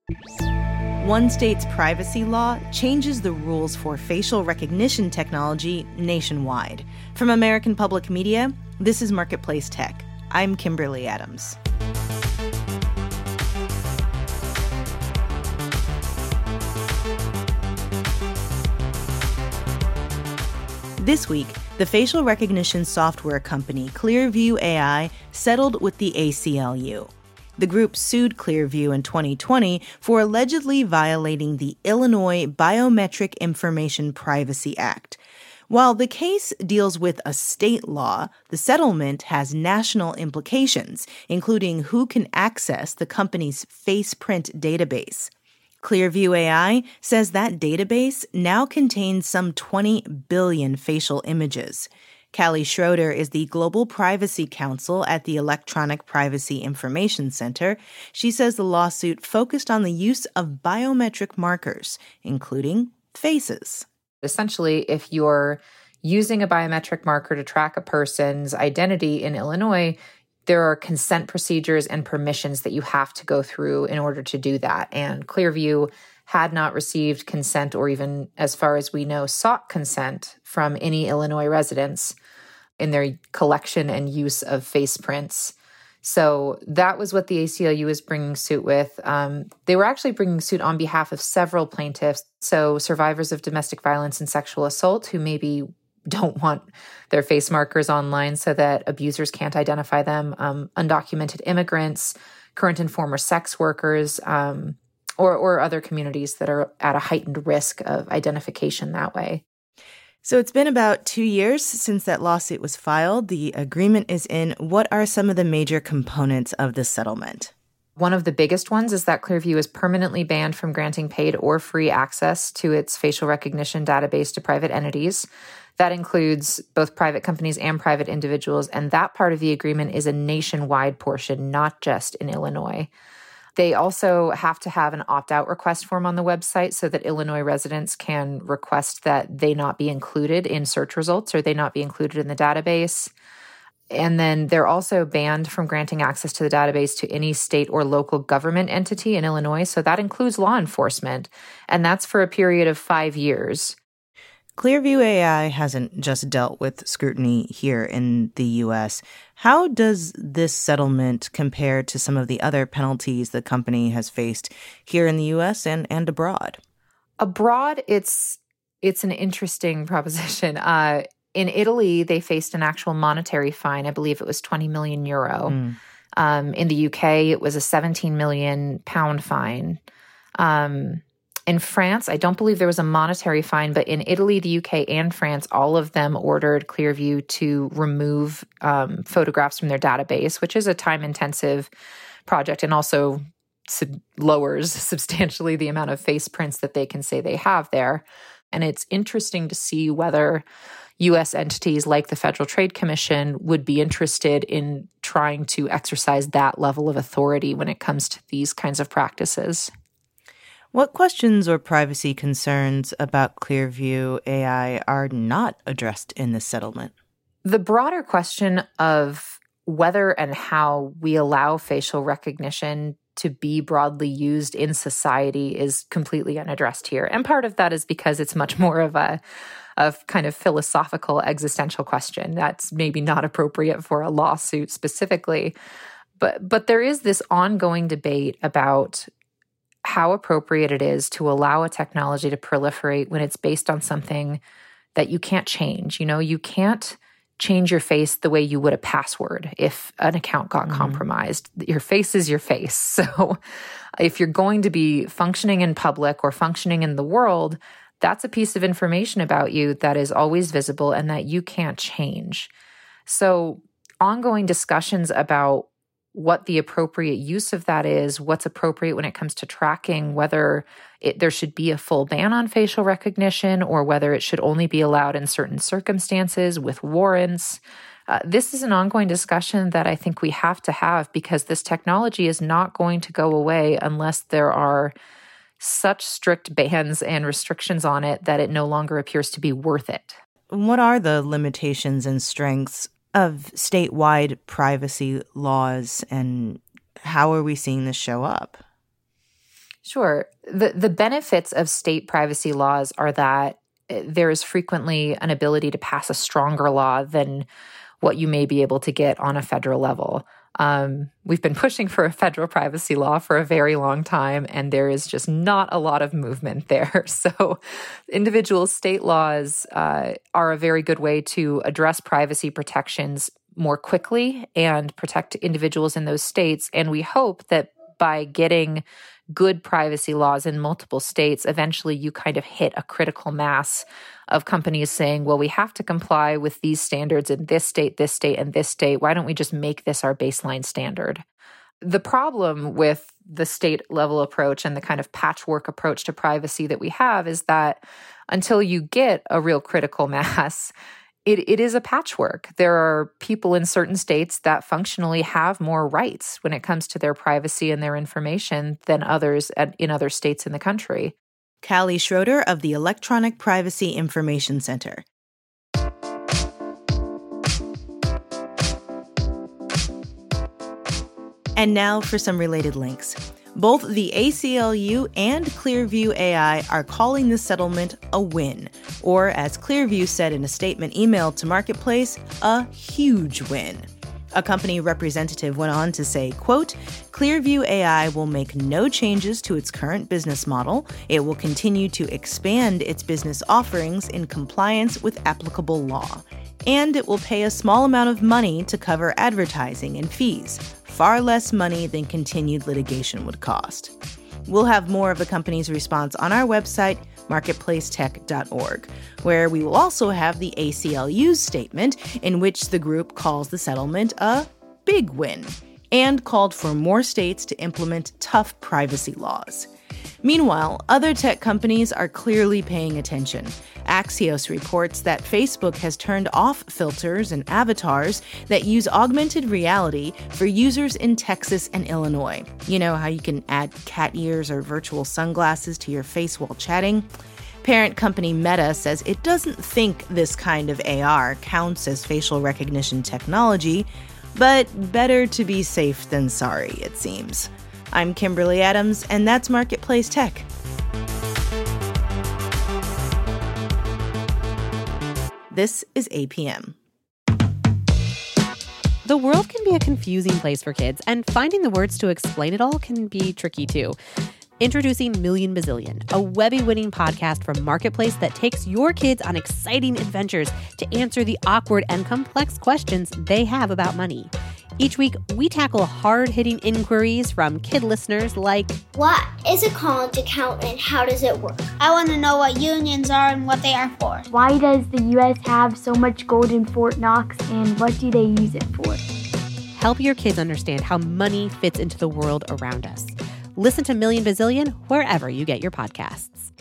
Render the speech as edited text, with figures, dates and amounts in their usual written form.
One state's privacy law changes the rules for facial recognition technology nationwide. From American Public Media, this is Marketplace Tech. I'm Kimberly Adams. This week, the facial recognition software company Clearview AI settled with the ACLU. The group sued Clearview in 2020 for allegedly violating the Illinois Biometric Information Privacy Act. While the case deals with a state law, the settlement has national implications, including who can access the company's FacePrint database. Clearview AI says that database now contains some 20 billion facial images. Callie Schroeder is the Global Privacy Counsel at the Electronic Privacy Information Center. She says the lawsuit focused on the use of biometric markers, including faces. Essentially, if you're using a biometric marker to track a person's identity in Illinois, there are consent procedures and permissions that you have to go through in order to do that. And Clearview had not received consent or even, as far as we know, sought consent from any Illinois residents in their collection and use of face prints. So that was what the ACLU was bringing suit with. They were actually bringing suit on behalf of several plaintiffs, so survivors of domestic violence and sexual assault who maybe don't want their face markers online so that abusers can't identify them, undocumented immigrants, current and former sex workers, or other communities that are at a heightened risk of identification that way. So it's been about 2 years since that lawsuit was filed. The agreement is in. What are some of the major components of this settlement? One of the biggest ones is that Clearview is permanently banned from granting paid or free access to its facial recognition database to private entities. That includes both private companies and private individuals, and that part of the agreement is a nationwide portion, not just in Illinois. They also have to have an opt-out request form on the website so that Illinois residents can request that they not be included in search results or they not be included in the database. And then they're also banned from granting access to the database to any state or local government entity in Illinois. So that includes law enforcement, and that's for a period of 5 years. Clearview AI hasn't just dealt with scrutiny here in the U.S. How does this settlement compare to some of the other penalties the company has faced here in the U.S. and abroad? Abroad, it's an interesting proposition. In Italy, they faced an actual monetary fine. I believe it was 20 million euro. In the UK, it was a 17 million pound fine. In France, I don't believe there was a monetary fine, but in Italy, the UK, and France, all of them ordered Clearview to remove photographs from their database, which is a time-intensive project and also lowers substantially the amount of face prints that they can say they have there. And it's interesting to see whether U.S. entities like the Federal Trade Commission would be interested in trying to exercise that level of authority when it comes to these kinds of practices. What questions or privacy concerns about Clearview AI are not addressed in this settlement? The broader question of whether and how we allow facial recognition to be broadly used in society is completely unaddressed here. And part of that is because it's much more of a kind of philosophical, existential question that's maybe not appropriate for a lawsuit specifically. But there is this ongoing debate about how appropriate it is to allow a technology to proliferate when it's based on something that you can't change. You know, you can't change your face the way you would a password if an account got compromised. Your face is your face. So if you're going to be functioning in public or functioning in the world, that's a piece of information about you that is always visible and that you can't change. So ongoing discussions about what the appropriate use of that is, what's appropriate when it comes to tracking, whether there should be a full ban on facial recognition or whether it should only be allowed in certain circumstances with warrants. This is an ongoing discussion that I think we have to have because this technology is not going to go away unless there are such strict bans and restrictions on it that it no longer appears to be worth it. What are the limitations and strengths of statewide privacy laws, and how are we seeing this show up? Sure. The benefits of state privacy laws are that there is frequently an ability to pass a stronger law than what you may be able to get on a federal level. We've been pushing for a federal privacy law for a very long time, and there is just not a lot of movement there. So individual state laws are a very good way to address privacy protections more quickly and protect individuals in those states. And we hope that by getting good privacy laws in multiple states, eventually you kind of hit a critical mass of companies saying, well, we have to comply with these standards in this state, and this state. Why don't we just make this our baseline standard? The problem with the state level approach and the kind of patchwork approach to privacy that we have is that until you get a real critical mass, it is a patchwork. There are people in certain states that functionally have more rights when it comes to their privacy and their information than others in other states in the country. Callie Schroeder of the Electronic Privacy Information Center. And now for some related links. Both the ACLU and Clearview AI are calling this settlement a win, or as Clearview said in a statement emailed to Marketplace, a huge win. A company representative went on to say, quote, Clearview AI will make no changes to its current business model. It will continue to expand its business offerings in compliance with applicable law. And it will pay a small amount of money to cover advertising and fees, far less money than continued litigation would cost. We'll have more of the company's response on our website, marketplacetech.org, where we will also have the ACLU's statement in which the group calls the settlement a big win and called for more states to implement tough privacy laws. Meanwhile, other tech companies are clearly paying attention. Axios reports that Facebook has turned off filters and avatars that use augmented reality for users in Texas and Illinois. You know how you can add cat ears or virtual sunglasses to your face while chatting? Parent company Meta says it doesn't think this kind of AR counts as facial recognition technology, but better to be safe than sorry, it seems. I'm Kimberly Adams, and that's Marketplace Tech. This is APM. The world can be a confusing place for kids, and finding the words to explain it all can be tricky too. Introducing Million Bazillion, a Webby-winning podcast from Marketplace that takes your kids on exciting adventures to answer the awkward and complex questions they have about money. Each week, we tackle hard-hitting inquiries from kid listeners like, what is a college account and how does it work? I want to know what unions are and what they are for. Why does the U.S. have so much gold in Fort Knox and what do they use it for? Help your kids understand how money fits into the world around us. Listen to Million Bazillion wherever you get your podcasts.